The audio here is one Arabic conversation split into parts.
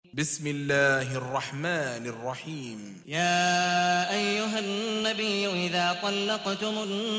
بسم الله الرحمن الرحيم. يا أيها النبي إذا طلقتم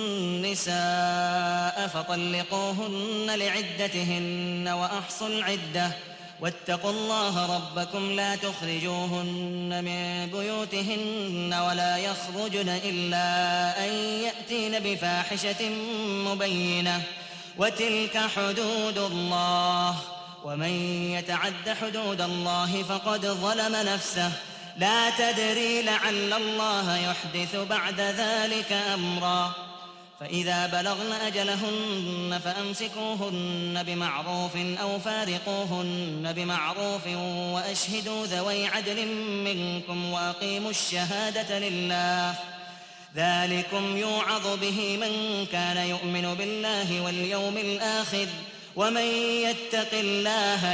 النساء فطلقوهن لعدتهن وأحصوا العدة واتقوا الله ربكم لا تخرجوهن من بيوتهن ولا يخرجن إلا أن يأتين بفاحشة مبينة وتلك حدود الله ومن يتعد حدود الله فقد ظلم نفسه لا تدري لعل الله يحدث بعد ذلك أمرا فإذا بلغن أجلهن فأمسكوهن بمعروف أو فارقوهن بمعروف وأشهدوا ذوي عدل منكم وأقيموا الشهادة لله ذلكم يوعظ به من كان يؤمن بالله واليوم الآخر ومن يتق الله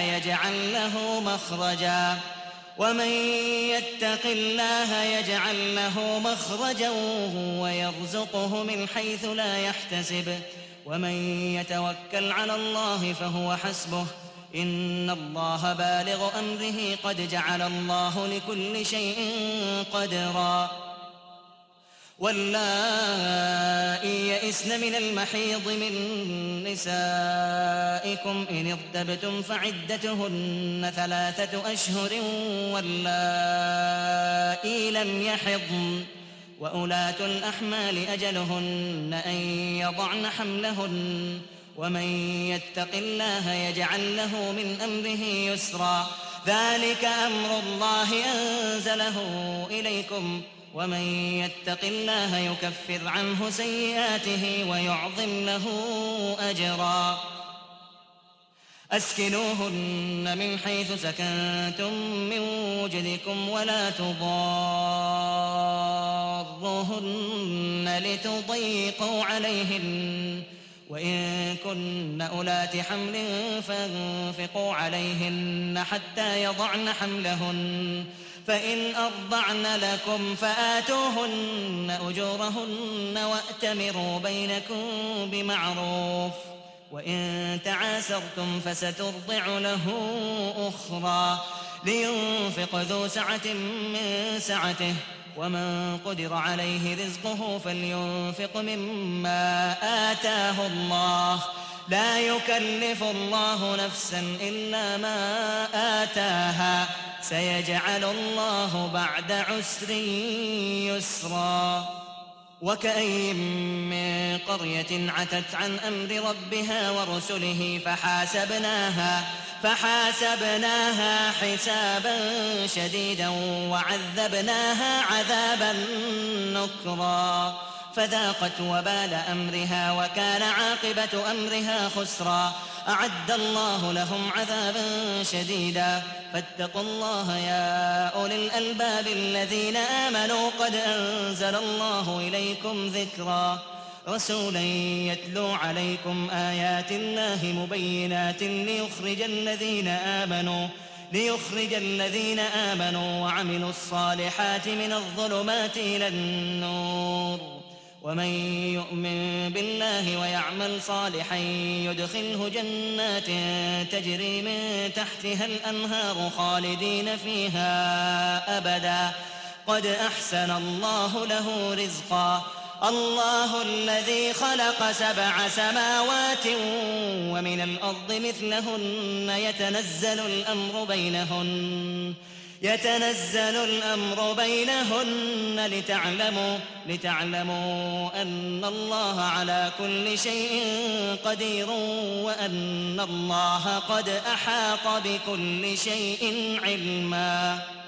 يجعل له مخرجا ويرزقه من حيث لا يحتسب ومن يتوكل على الله فهو حسبه إن الله بالغ أمره قد جعل الله لكل شيء قدرا واللائي يئسن من المحيض من نسائكم إن ارتبتم فعدتهن 3 أشهر واللائي لم يحضن وأولاة الأحمال أجلهن أن يضعن حملهن ومن يتق الله يجعل له من أمره يسرا ذلك أمر الله أنزله إليكم ومن يتق الله يكفر عنه سيئاته ويعظم له أجرا أسكنوهن من حيث سكنتم من وجدكم ولا تضاروهن لتضيقوا عليهن وإن كن أولات حمل فانفقوا عليهن حتى يضعن حملهن فإن أرضعن لكم فآتوهن أجورهن وأتمروا بينكم بمعروف وإن تعاسرتم فسترضع له أخرى لينفق ذو سعة من سعته ومن قدر عليه رزقه فلينفق مما آتاه الله لا يكلف الله نفسا إلا ما آتاها سيجعل الله بعد عسر يسرا وكأين من قرية عتت عن أمر ربها ورسله فحاسبناها حسابا شديدا وعذبناها عذابا نكرا فذاقت وبال أمرها وكان عاقبة أمرها خسرا أعد الله لهم عذابا شديدا فاتقوا الله يا أولي الألباب الذين آمنوا قد أنزل الله إليكم ذكرا رسولا يتلو عليكم آيات الله مبينات ليخرج الذين آمنوا وعملوا الصالحات من الظلمات إلى النور ومن يؤمن بالله ويعمل صالحا يدخله جنات تجري من تحتها الأنهار خالدين فيها أبدا قد أحسن الله له رزقا الله الذي خلق 7 سماوات ومن الأرض مثلهن يتنزل الأمر بينهن لتعلموا أن الله على كل شيء قدير وأن الله قد أحاط بكل شيء علما